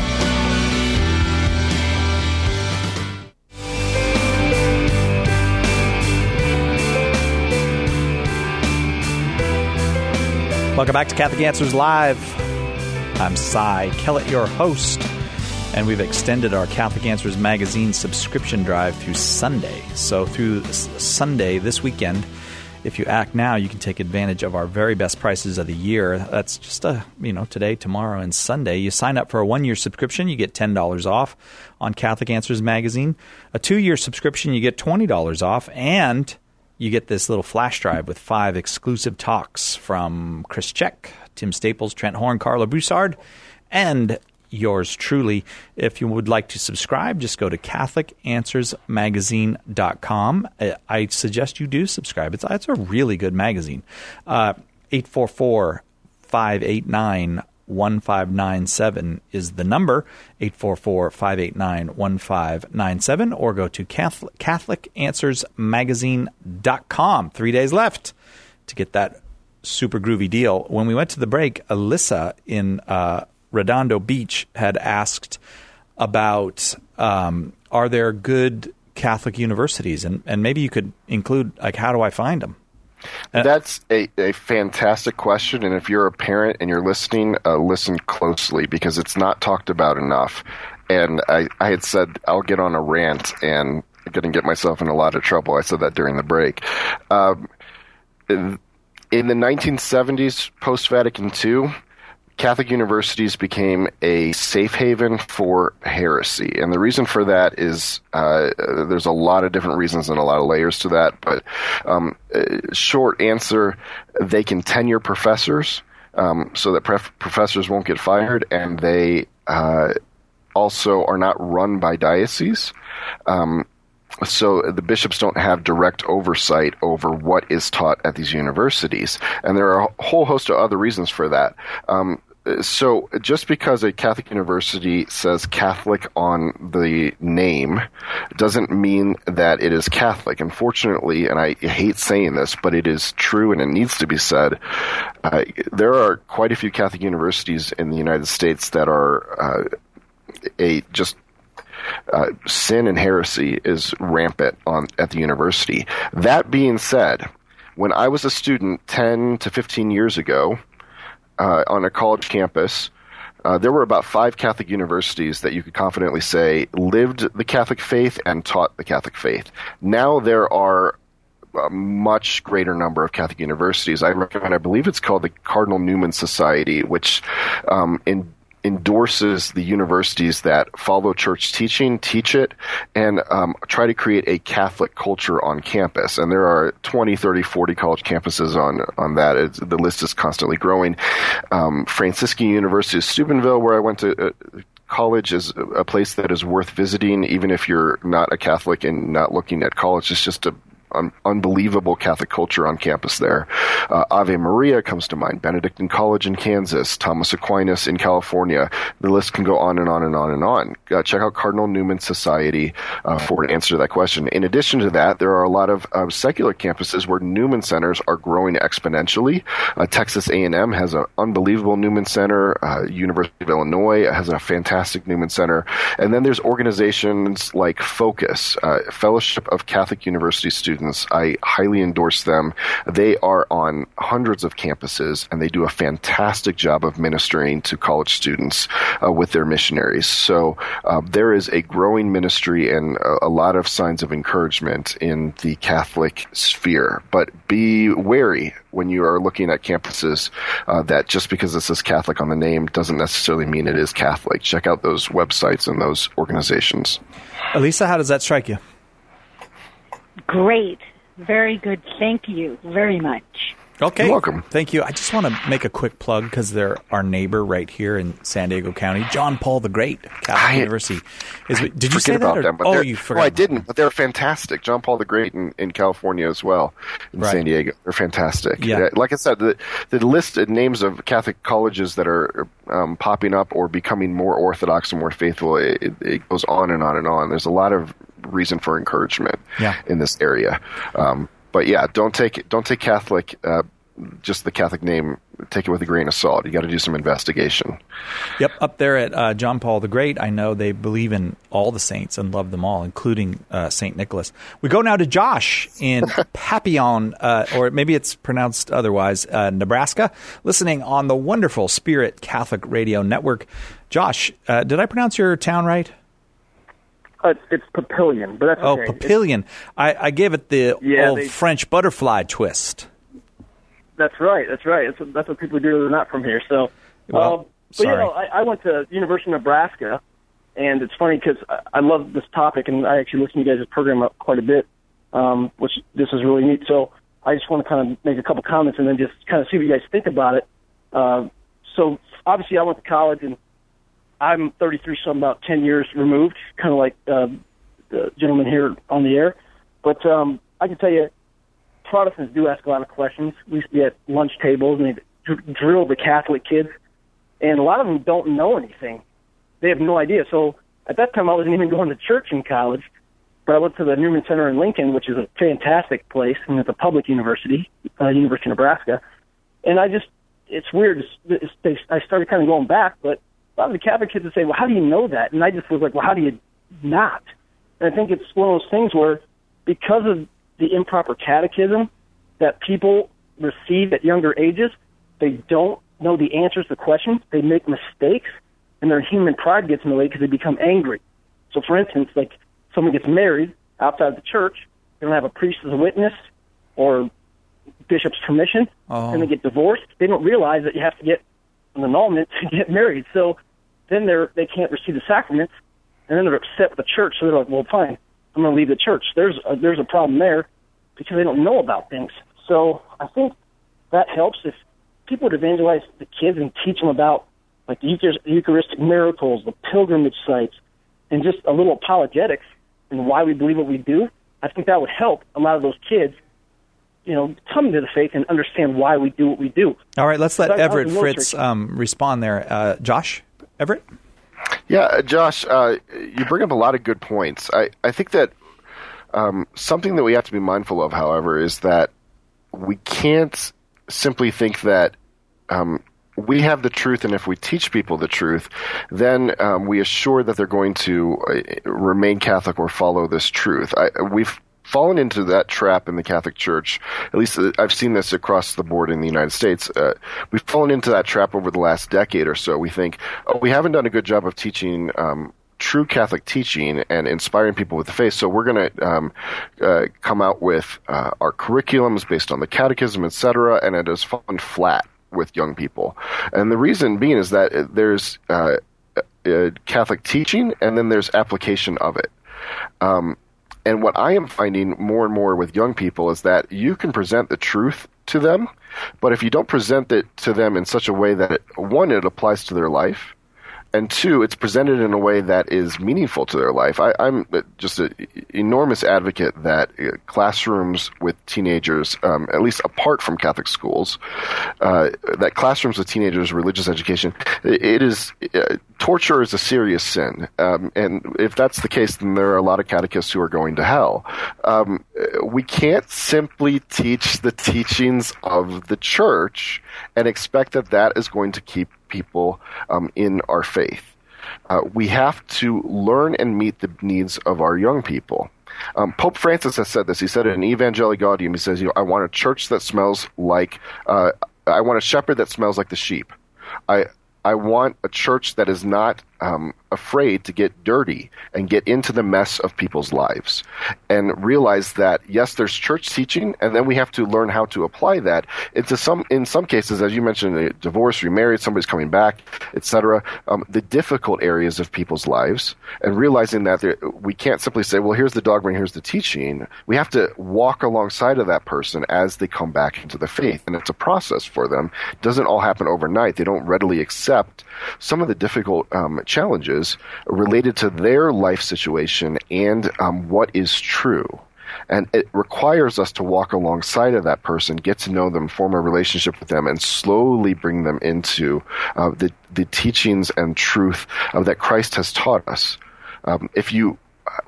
Welcome back to Catholic Answers Live. I'm Cy Kellett, your host, and we've extended our Catholic Answers magazine subscription drive through Sunday. So through Sunday this weekend, if you act now, you can take advantage of our very best prices of the year. That's just a, you know, today, tomorrow, and Sunday. You sign up for a one-year subscription, you get ten dollars off on Catholic Answers magazine. A two-year subscription, you get twenty dollars off, and you get this little flash drive with five exclusive talks from Chris Check, Tim Staples, Trent Horn, Carla Broussard, and yours truly. If you would like to subscribe, just go to Catholic Answers Magazine dot com. I suggest you do subscribe. It's, it's a really good magazine. Uh, eight four four, five eight nine, one five nine seven is the number, eight four four, five eight nine, one five nine seven, or go to Catholic, Catholic Answers Magazine dot com. Three days left to get that super groovy deal. When we went to the break, Alyssa in uh, Redondo Beach had asked about um, are there good Catholic universities, and, and maybe you could include, like, how do I find them? Uh, That's a, a fantastic question, and if you're a parent and you're listening, uh, listen closely, because it's not talked about enough. And I, I had said I'll get on a rant, and I'm going to get myself in a lot of trouble. I said that during the break. Um, in, in the nineteen seventies, post-Vatican Two, Catholic universities became a safe haven for heresy. And the reason for that is uh, there's a lot of different reasons and a lot of layers to that. But um, short answer, they can tenure professors um, so that pref- professors won't get fired, and they uh, also are not run by dioceses. Um, So the bishops don't have direct oversight over what is taught at these universities. And there are a whole host of other reasons for that. Um, so just because a Catholic university says Catholic on the name doesn't mean that it is Catholic. Unfortunately, and I hate saying this, but it is true and it needs to be said, uh, there are quite a few Catholic universities in the United States that are uh, a just Uh, sin and heresy is rampant on at the university. That being said, when I was a student ten to fifteen years ago uh, on a college campus, uh, there were about five Catholic universities that you could confidently say lived the Catholic faith and taught the Catholic faith. Now there are a much greater number of Catholic universities. I recommend, I believe it's called the Cardinal Newman Society, which um, in endorses the universities that follow church teaching, teach it, and um, try to create a Catholic culture on campus. And there are twenty, thirty, forty college campuses on, on that. It's, the list is constantly growing. Um, Franciscan University of Steubenville, where I went to uh, college, is a place that is worth visiting, even if you're not a Catholic and not looking at college. It's just a Un- unbelievable Catholic culture on campus there. Uh, Ave Maria comes to mind, Benedictine College in Kansas, Thomas Aquinas in California. The list can go on and on and on and on. Uh, check out Cardinal Newman Society uh, for an answer to that question. In addition to that, there are a lot of uh, secular campuses where Newman Centers are growing exponentially. Uh, Texas A and M has an unbelievable Newman Center. Uh, University of Illinois has a fantastic Newman Center. And then there's organizations like Focus, uh, Fellowship of Catholic University Students. I highly endorse them. They are on hundreds of campuses, and they do a fantastic job of ministering to college students uh, with their missionaries. So uh, there is a growing ministry and a, a lot of signs of encouragement in the Catholic sphere. But be wary when you are looking at campuses uh, that just because it says Catholic on the name doesn't necessarily mean it is Catholic. Check out those websites and those organizations. Elisa, how does that strike you? Great. Very good. Thank you very much. Okay. You're welcome. Thank you. I just want to make a quick plug because they're our neighbor right here in San Diego County. John Paul the Great, Catholic I, University. Is, I did you say that? About or, them, but oh, you forgot. No, I didn't, but they're fantastic. John Paul the Great in, in California as well, in right. San Diego. They're fantastic. Yeah. Like I said, the, the list of names of Catholic colleges that are um, popping up or becoming more orthodox and more faithful, it, it, it goes on and on and on. There's a lot of reason for encouragement yeah. in this area. Um, but yeah, don't take don't take Catholic, uh, just the Catholic name, take it with a grain of salt. You got to do some investigation. Yep, up there at uh, John Paul the Great, I know they believe in all the saints and love them all, including uh, Saint Nicholas. We go now to Josh in Papillon, uh, or maybe it's pronounced otherwise, uh, Nebraska, listening on the wonderful Spirit Catholic Radio Network. Josh, uh, did I pronounce your town right? Uh, it's Papillion, but that's oh, okay. Papillion. I, I gave it the yeah, old they, French butterfly twist. That's right. That's right. That's what, that's what people do that are not from here. So, well, um, but sorry. you know, I, I went to University of Nebraska, and it's funny because I, I love this topic, and I actually listen to you guys' program quite a bit, um, which this is really neat. So I just want to kind of make a couple comments and then just kind of see what you guys think about it. Uh, so obviously, I went to college, and I'm thirty-three, so I'm about ten years removed, kind of like uh, the gentleman here on the air. But um, I can tell you, Protestants do ask a lot of questions. We used to be at lunch tables, and they drill the Catholic kids, and a lot of them don't know anything. They have no idea. So at that time, I wasn't even going to church in college, but I went to the Newman Center in Lincoln, which is a fantastic place, and it's a public university, uh, University of Nebraska. And I just, it's weird. It's, it's, they, I started kind of going back, but a lot of the Catholic kids would say, well, how do you know that? And I just was like, well, how do you not? And I think it's one of those things where because of the improper catechism that people receive at younger ages, they don't know the answers to questions. They make mistakes, and their human pride gets in the way because they become angry. So, for instance, like someone gets married outside the church, they don't have a priest as a witness or bishop's permission, oh. and they get divorced. They don't realize that you have to get an annulment to get married. So then they're they can't receive the sacraments, and then they're upset with the church. So they're like, well, fine, I'm going to leave the church. There's a, there's a problem there because they don't know about things. So I think that helps if people would evangelize the kids and teach them about like the Eucharistic miracles, the pilgrimage sites, and just a little apologetics and why we believe what we do. I think that would help a lot of those kids, you know, come to the faith and understand why we do what we do. All right, let's let I, Everett I Fritz um, respond there. Uh, Josh, Everett? Yeah, uh, Josh, uh, you bring up a lot of good points. I, I think that um, something that we have to be mindful of, however, is that we can't simply think that um, we have the truth, and if we teach people the truth, then um, we assure that they're going to uh, remain Catholic or follow this truth. I, we've fallen into that trap in the Catholic Church. At least I've seen this across the board in the United States. Uh, we've fallen into that trap over the last decade or so. We think, oh, we haven't done a good job of teaching um, true Catholic teaching and inspiring people with the faith, so we're going to um, uh, come out with uh, our curriculums based on the catechism, et cetera, and it has fallen flat with young people. And the reason being is that there's uh, uh, Catholic teaching and then there's application of it. Um, and what I am finding more and more with young people is that you can present the truth to them, but if you don't present it to them in such a way that, it, one, it applies to their life, and two, it's presented in a way that is meaningful to their life. I, I'm just an enormous advocate that classrooms with teenagers, um, at least apart from Catholic schools, uh, that classrooms with teenagers, religious education, it is uh, torture is a serious sin. Um, and if that's the case, then there are a lot of catechists who are going to hell. Um, we can't simply teach the teachings of the church and expect that that is going to keep people um, in our faith. Uh, we have to learn and meet the needs of our young people. Um, Pope Francis has said this. He said it in Evangelii Gaudium. He says, you know, I want a church that smells like, uh, I want a shepherd that smells like the sheep. I I want a church that is not um, afraid to get dirty and get into the mess of people's lives and realize that, yes, there's church teaching, and then we have to learn how to apply that into some, in some cases, as you mentioned, a divorce, remarried, somebody's coming back, et cetera, um, the difficult areas of people's lives, and realizing that there, we can't simply say, well, here's the dogma and here's the teaching. We have to walk alongside of that person as they come back into the faith, and it's a process for them. It doesn't all happen overnight. They don't readily accept some of the difficult um, challenges related to their life situation and um, what is true. And it requires us to walk alongside of that person, get to know them, form a relationship with them, and slowly bring them into uh, the, the teachings and truth uh, that Christ has taught us. Um, if you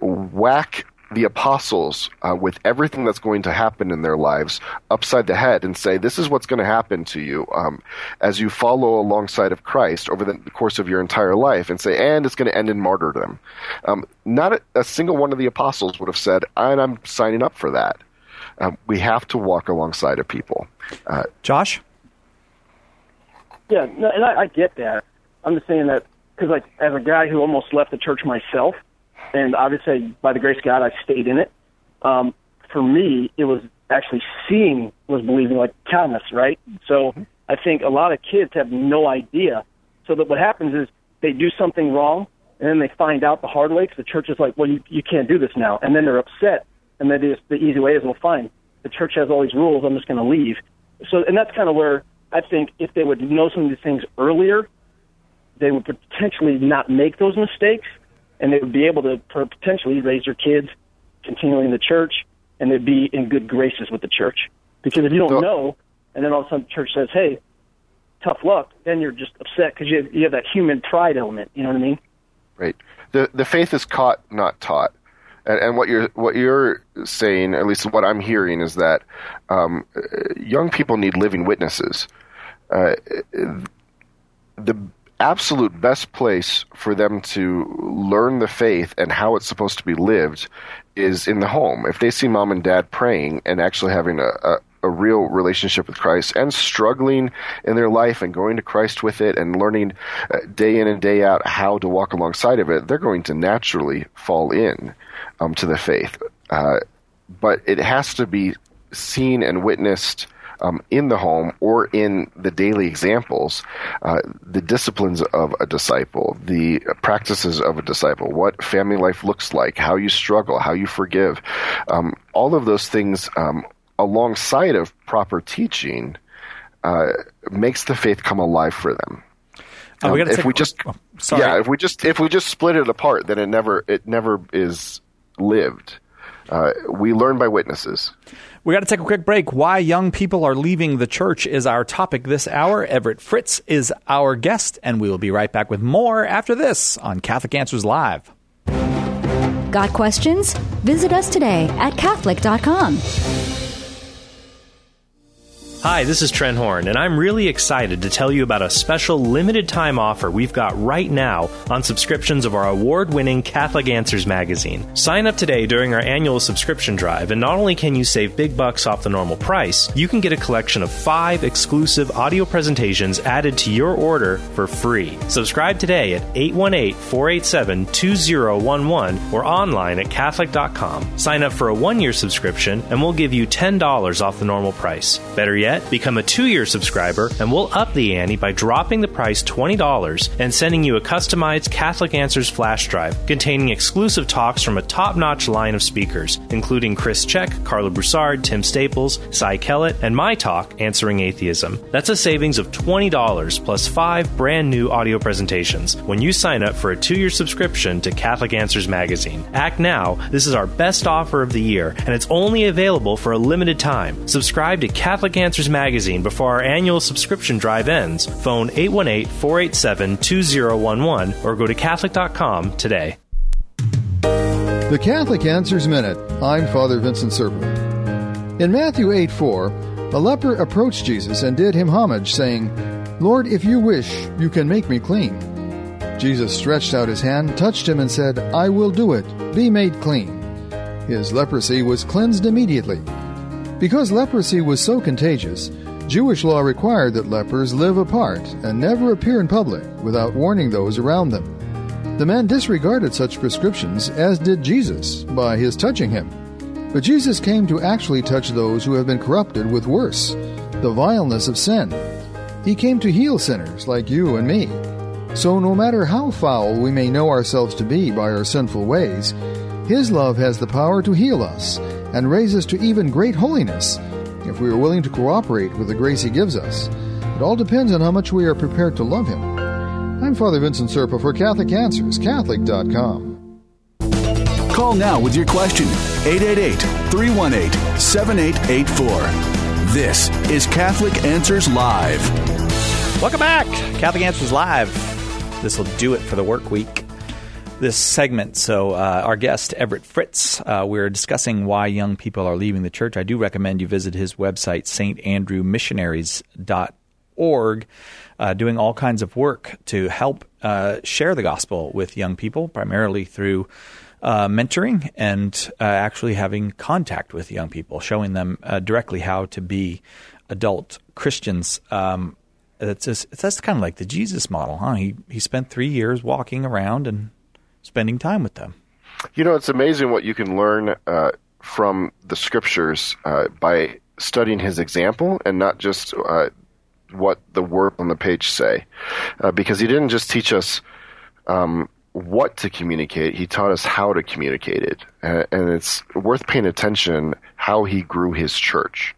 whack the apostles uh, with everything that's going to happen in their lives upside the head and say, this is what's going to happen to you um, as you follow alongside of Christ over the course of your entire life, and say, and it's going to end in martyrdom. Um, not a, a single one of the apostles would have said, and I'm signing up for that. Um, we have to walk alongside of people. Uh, Josh? Yeah, no, and I, I get that. I'm just saying that because, like, as a guy who almost left the church myself, and obviously, by the grace of God, I stayed in it. Um, for me, it was actually seeing was believing, like Thomas, right? So I think a lot of kids have no idea. So that what happens is they do something wrong, and then they find out the hard way because the church is like, well, you, you can't do this now. And then they're upset, and then the easy way is, well, fine, the church has all these rules, I'm just going to leave. So, and that's kind of where I think if they would know some of these things earlier, they would potentially not make those mistakes, and they would be able to potentially raise their kids continually in the church, and they'd be in good graces with the church. Because if you don't know, and then all of a sudden the church says, hey, tough luck, then you're just upset because you have, you have that human pride element. You know what I mean? Right. The the faith is caught, not taught. And, and what you're what you're saying, at least what I'm hearing, is that um, young people need living witnesses. Uh, the absolute best place for them to learn the faith and how it's supposed to be lived is in the home. If they see mom and dad praying and actually having a, a, a real relationship with Christ and struggling in their life and going to Christ with it and learning uh, day in and day out how to walk alongside of it, they're going to naturally fall in um, to the faith. Uh, but it has to be seen and witnessed Um, in the home or in the daily examples, uh, the disciplines of a disciple, the practices of a disciple, what family life looks like, how you struggle, how you forgive, um, all of those things um, alongside of proper teaching uh, makes the faith come alive for them. Oh, we um, if we just, oh, sorry. yeah, if we just if we just split it apart, then it never it never is lived. Uh, we learn by witnesses. We got to take a quick break. Why young people are leaving the church is our topic this hour. Everett Fritz is our guest, and we will be right back with more after this on Catholic Answers Live. Got questions? Visit us today at Catholic dot com. Hi, this is Trent Horn, and I'm really excited to tell you about a special limited-time offer we've got right now on subscriptions of our award-winning Catholic Answers magazine. Sign up today during our annual subscription drive, and not only can you save big bucks off the normal price, you can get a collection of five exclusive audio presentations added to your order for free. Subscribe today at eight one eight, four eight seven, two zero one one or online at Catholic dot com. Sign up for a one-year subscription, and we'll give you ten dollars off the normal price. Better yet, become a two-year subscriber, and we'll up the ante by dropping the price twenty dollars and sending you a customized Catholic Answers flash drive containing exclusive talks from a top-notch line of speakers, including Chris Check, Carla Broussard, Tim Staples, Cy Kellett, and my talk, Answering Atheism. That's a savings of twenty dollars plus five brand-new audio presentations when you sign up for a two-year subscription to Catholic Answers magazine. Act now. This is our best offer of the year, and it's only available for a limited time. Subscribe to Catholic Answers magazine before our annual subscription drive ends. Phone eight one eight, four eight seven, two zero one one or go to Catholic dot com today. The Catholic Answers Minute. I'm Father Vincent Serpa. In Matthew eight four, a leper approached Jesus and did him homage, saying, "Lord, if you wish, you can make me clean." Jesus stretched out his hand, touched him, and said, "I will do it. Be made clean." His leprosy was cleansed immediately. Because leprosy was so contagious, Jewish law required that lepers live apart and never appear in public without warning those around them. The man disregarded such prescriptions, as did Jesus, by his touching him. But Jesus came to actually touch those who have been corrupted with worse, the vileness of sin. He came to heal sinners like you and me. So no matter how foul we may know ourselves to be by our sinful ways, His love has the power to heal us and raise us to even great holiness if we are willing to cooperate with the grace He gives us. It all depends on how much we are prepared to love Him. I'm Father Vincent Serpa for Catholic Answers, Catholic dot com. Call now with your question, eight eight eight, three one eight, seven eight eight four. This is Catholic Answers Live. Welcome back. Catholic Answers Live. This will do it for the work week. This segment. So uh, our guest, Everett Fritz, uh, we're discussing why young people are leaving the church. I do recommend you visit his website, Saint Andrew Missionaries dot org, uh, doing all kinds of work to help uh, share the gospel with young people, primarily through uh, mentoring and uh, actually having contact with young people, showing them uh, directly how to be adult Christians. Um, it's just, that's kind of like the Jesus model, huh? He he spent three years walking around and spending time with them. You know, it's amazing what you can learn uh, from the scriptures uh, by studying his example and not just uh, what the words on the page say. Uh, because he didn't just teach us um, what to communicate, he taught us how to communicate it. Uh, and it's worth paying attention how he grew his church.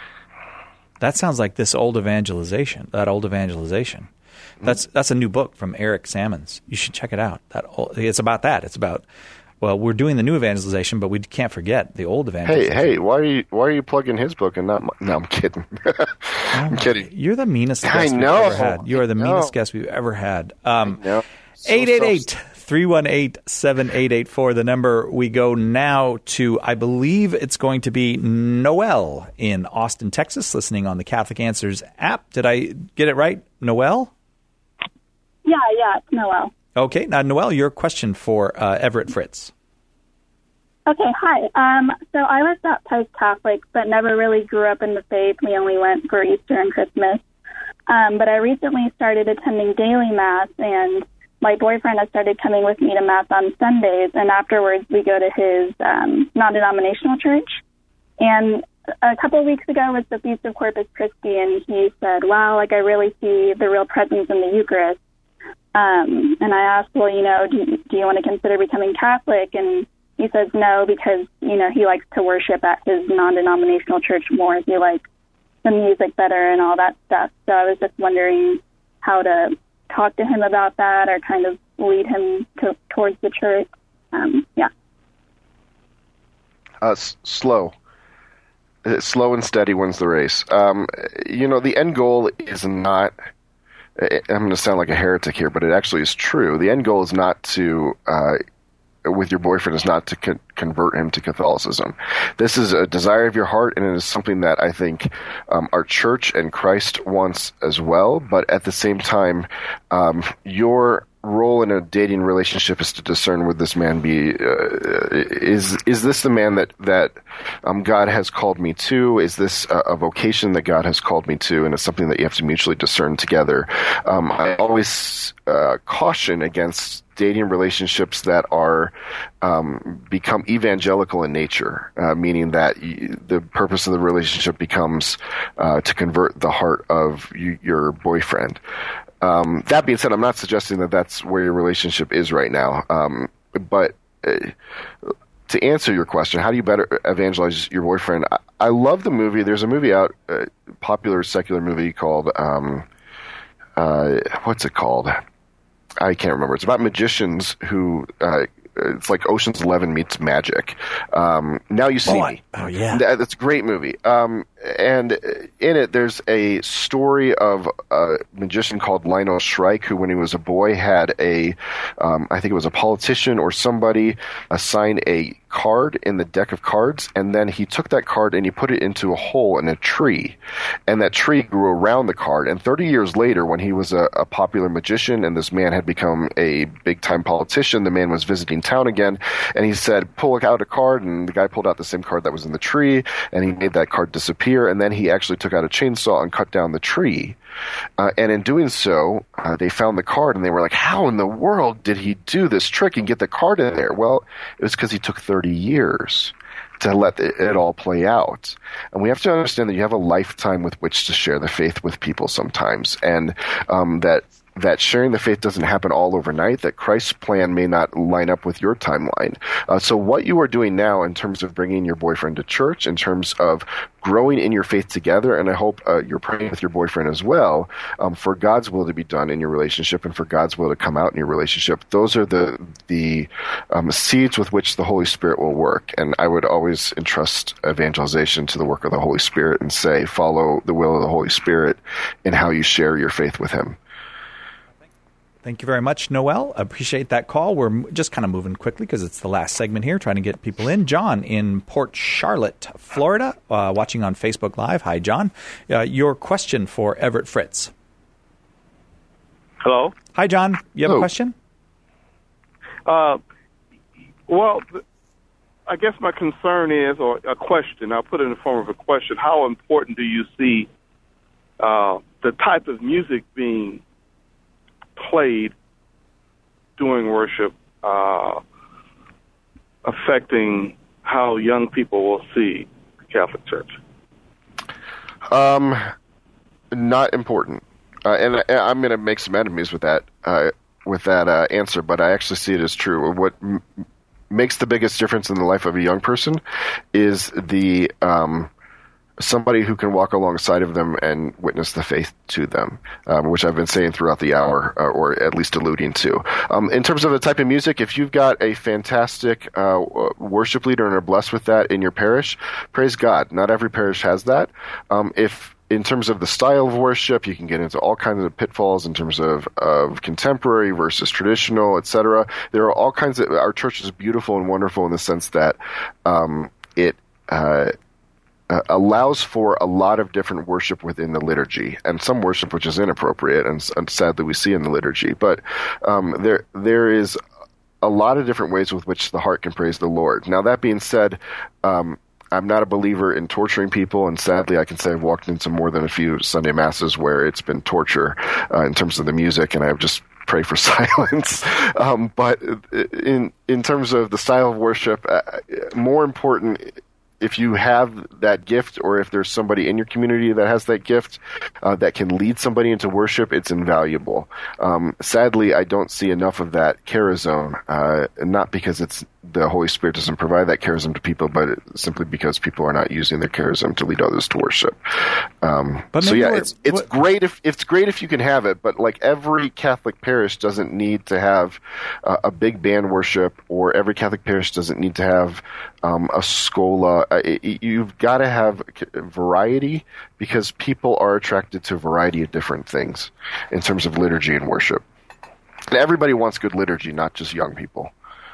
That sounds like this old evangelization, that old evangelization. That's that's a new book from Eric Sammons. You should check it out. That it's about that. It's about, well, we're doing the new evangelization, but we can't forget the old evangelization. Hey, hey, why are you why are you plugging his book and not my, no, I'm kidding. I'm kidding. You're the meanest guest I we've know. ever had. You are the meanest guest we've ever had. Um, eight eight eight, three one eight, seven eight eight four, the number. We go now to, I believe it's going to be Noel in Austin, Texas, listening on the Catholic Answers app. Did I get it right? Noel? Yeah, yeah, it's Noelle. Okay, now, Noelle, your question for uh, Everett Fritz. Okay, hi. Um, so I was baptized Catholic, but never really grew up in the faith. We only went for Easter and Christmas. Um, but I recently started attending daily Mass, and my boyfriend has started coming with me to Mass on Sundays, and afterwards we go to his um, non-denominational church. And a couple of weeks ago was the Feast of Corpus Christi, and he said, wow, like I really see the real presence in the Eucharist. Um, and I asked, well, you know, do, do you want to consider becoming Catholic? And he says no, because, you know, he likes to worship at his non-denominational church more. He likes the music better and all that stuff. So I was just wondering how to talk to him about that or kind of lead him to, towards the church. Um, yeah. Uh, s- slow. Uh, slow and steady wins the race. Um, you know, the end goal is not, I'm going to sound like a heretic here, but it actually is true. The end goal is not to, uh, with your boyfriend, is not to con- convert him to Catholicism. This is a desire of your heart, and it is something that I think um, our church and Christ wants as well. But at the same time, um, your role in a dating relationship is to discern, would this man be, uh, is is this the man that, that um, God has called me to? Is this a, a vocation that God has called me to? And it's something that you have to mutually discern together. Um, I always uh, caution against dating relationships that are um, become evangelical in nature, uh, meaning that you, the purpose of the relationship becomes uh, to convert the heart of you, your boyfriend. Um, that being said, I'm not suggesting that that's where your relationship is right now. Um, but uh, to answer your question, how do you better evangelize your boyfriend? I, I love the movie. There's a movie out, a popular secular movie called, um, uh, what's it called? I can't remember. It's about magicians who, uh, it's like Ocean's Eleven meets magic. Um, Now You See oh, Me. I, oh, yeah. That, that's a great movie. Um, and in it, there's a story of a magician called Lionel Shrike, who, when he was a boy, had a, um, I think it was a politician or somebody assign a card in the deck of cards, and then he took that card and he put it into a hole in a tree, and that tree grew around the card. And thirty years later, when he was a, a popular magician and this man had become a big-time politician, the man was visiting town again, and he said, pull out a card, and the guy pulled out the same card that was in the tree, and he made that card disappear, and then he actually took out a chainsaw and cut down the tree. Uh, and in doing so, uh, they found the card, and they were like, how in the world did he do this trick and get the card in there? Well, it was because he took thirty years to let it, it all play out. And we have to understand that you have a lifetime with which to share the faith with people sometimes, and um, that that sharing the faith doesn't happen all overnight, that Christ's plan may not line up with your timeline. Uh, so what you are doing now in terms of bringing your boyfriend to church, in terms of growing in your faith together, and I hope uh, you're praying with your boyfriend as well, um, for God's will to be done in your relationship and for God's will to come out in your relationship. Those are the the um, seeds with which the Holy Spirit will work. And I would always entrust evangelization to the work of the Holy Spirit and say, follow the will of the Holy Spirit in how you share your faith with Him. Thank you very much, Noelle. Appreciate that call. We're just kind of moving quickly because it's the last segment here, trying to get people in. John in Port Charlotte, Florida, uh, watching on Facebook Live. Hi, John. Uh, your question for Everett Fritz. Hello. Hi, John. You have Hello. a question? Uh, well, I guess my concern is, or a question, I'll put it in the form of a question, how important do you see uh, the type of music being played during worship uh, affecting how young people will see the Catholic Church? Um, not important. Uh, and I, I'm going to make some enemies with that uh, with that uh, answer, but I actually see it as true. What m- makes the biggest difference in the life of a young person is the um, somebody who can walk alongside of them and witness the faith to them, um, which I've been saying throughout the hour, uh, or at least alluding to. Um, in terms of the type of music, if you've got a fantastic uh, worship leader and are blessed with that in your parish, praise God. Not every parish has that. Um, if in terms of the style of worship, you can get into all kinds of pitfalls in terms of, of contemporary versus traditional, et cetera. There are all kinds of, our church is beautiful and wonderful in the sense that um, it uh, uh, allows for a lot of different worship within the liturgy, and some worship which is inappropriate, and, and sadly we see in the liturgy. But um, there there is a lot of different ways with which the heart can praise the Lord. Now, that being said, um, I'm not a believer in torturing people, and sadly I can say I've walked into more than a few Sunday Masses where it's been torture uh, in terms of the music, and I've just pray for silence. Um, but in in terms of the style of worship, uh, more important, if you have that gift, or if there's somebody in your community that has that gift uh, that can lead somebody into worship, it's invaluable. Um, sadly, I don't see enough of that charism, uh, not because it's the Holy Spirit doesn't provide that charism to people, but simply because people are not using their charism to lead others to worship. Um, but so yeah, it's it's what, great if it's great if you can have it, but like every Catholic parish doesn't need to have uh, a big band worship, or every Catholic parish doesn't need to have um, a scola. Uh, it, you've got to have variety, because people are attracted to a variety of different things in terms of liturgy and worship. And everybody wants good liturgy, not just young people.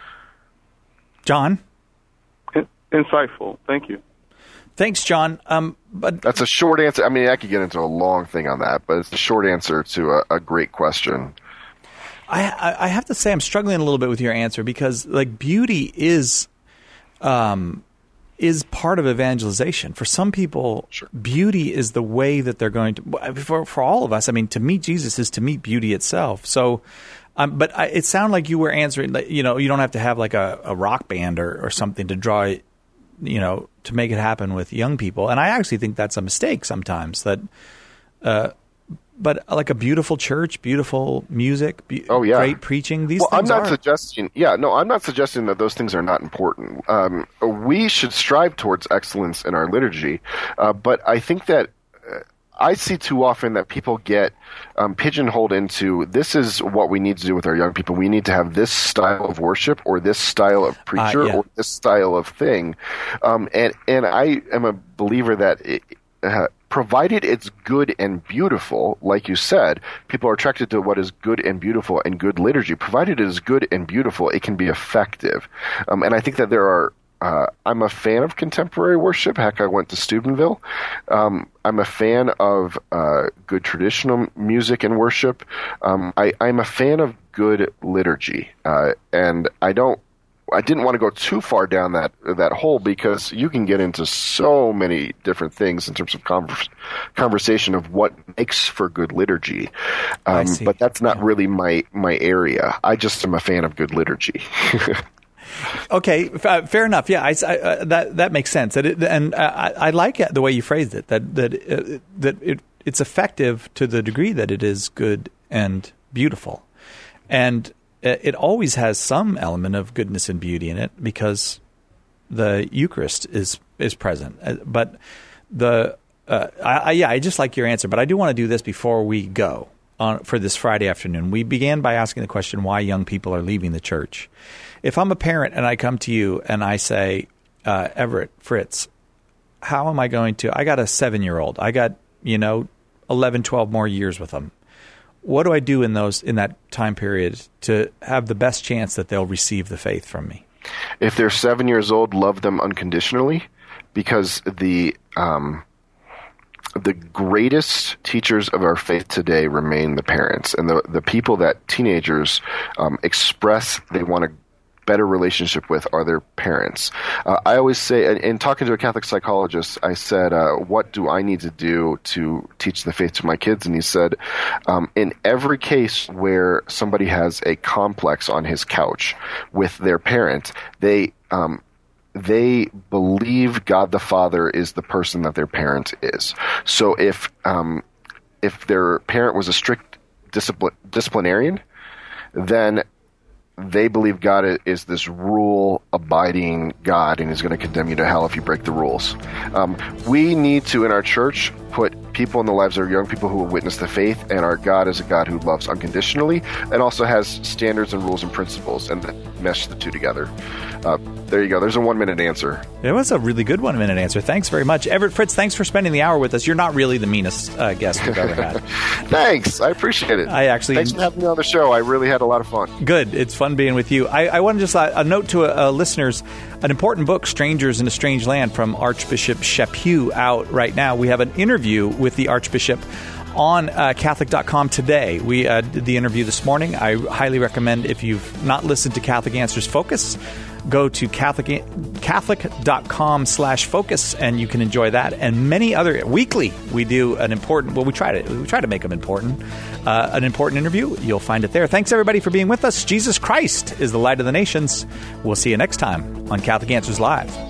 John? Insightful. Thank you. Thanks, John. Um, but that's a short answer. I mean, I could get into a long thing on that, but it's a short answer to a, a great question. I, I have to say I'm struggling a little bit with your answer, because like beauty is um, is part of evangelization. For some people, sure. Beauty is the way that they're going to. For for all of us, I mean, to meet Jesus is to meet beauty itself. So. Um, but I, it sounded like you were answering, you know, you don't have to have like a, a rock band or, or something to draw, you know, to make it happen with young people. And I actually think that's a mistake sometimes. That, uh, but like a beautiful church, beautiful music, be- oh, yeah. great preaching. These well, things I'm not are. suggesting. Yeah, no, I'm not suggesting that those things are not important. Um, we should strive towards excellence in our liturgy, uh, but I think that. Uh, I see too often that people get um, pigeonholed into, this is what we need to do with our young people. We need to have this style of worship, or this style of preacher, uh, yeah. or this style of thing. Um, and, and I am a believer that it, uh, provided it's good and beautiful, like you said, people are attracted to what is good and beautiful and good liturgy. Provided it is good and beautiful, it can be effective. Um, and I think that there are Uh, I'm a fan of contemporary worship. Heck, I went to Steubenville. Um, I'm a fan of uh, good traditional music and worship. Um, I, I'm a fan of good liturgy, uh, and I don't. I didn't want to go too far down that that hole, because you can get into so many different things in terms of converse, conversation of what makes for good liturgy. Um, but that's not yeah. really my my area. I just am a fan of good liturgy. Okay, f- fair enough. Yeah, I, I, uh, that that makes sense. That it, and I, I like the way you phrased it. That that uh, that it, it's effective to the degree that it is good and beautiful, and it always has some element of goodness and beauty in it, because the Eucharist is is present. But the uh, I, I, yeah, I just like your answer. But I do want to do this before we go on for this Friday afternoon. We began by asking the question why young people are leaving the church. If I'm a parent and I come to you and I say, uh, Everett, Fritz, how am I going to, I got a seven-year-old. I got, you know, eleven, twelve more years with them. What do I do in those in that time period to have the best chance that they'll receive the faith from me? If they're seven years old, love them unconditionally, because the um, the greatest teachers of our faith today remain the parents, and the the people that teenagers um, express they want to better relationship with are their parents. Uh, I always say, in, in talking to a Catholic psychologist, I said, uh, what do I need to do to teach the faith to my kids? And he said, um, in every case where somebody has a complex on his couch with their parent, they um, they believe God the Father is the person that their parent is. So if um, if their parent was a strict discipline, disciplinarian, then they believe God is this rule-abiding God and is going to condemn you to hell if you break the rules. Um, we need to, in our church, put people in the lives of young people who will witness the faith, and our God is a God who loves unconditionally and also has standards and rules and principles, and mesh the two together. Uh, There you go. There's a one-minute answer. It was a really good one-minute answer. Thanks very much. Everett Fritz, thanks for spending the hour with us. You're not really the meanest uh, guest we've ever had. Thanks. I appreciate it. I actually... Thanks for having me on the show. I really had a lot of fun. Good. It's fun being with you. I, I want to just uh, a note to uh, listeners, an important book, Strangers in a Strange Land, from Archbishop Chaput, out right now. We have an interview with the Archbishop on uh, Catholic dot com today. We uh, did the interview this morning. I highly recommend, if you've not listened to Catholic Answers Focus, go to Catholic Catholic dot com slash focus, and you can enjoy that and many other. Weekly, we do an important, well, we try to we try to make them important, uh, an important interview. You'll find it there. Thanks, everybody, for being with us. Jesus Christ is the light of the nations. We'll see you next time on Catholic Answers Live.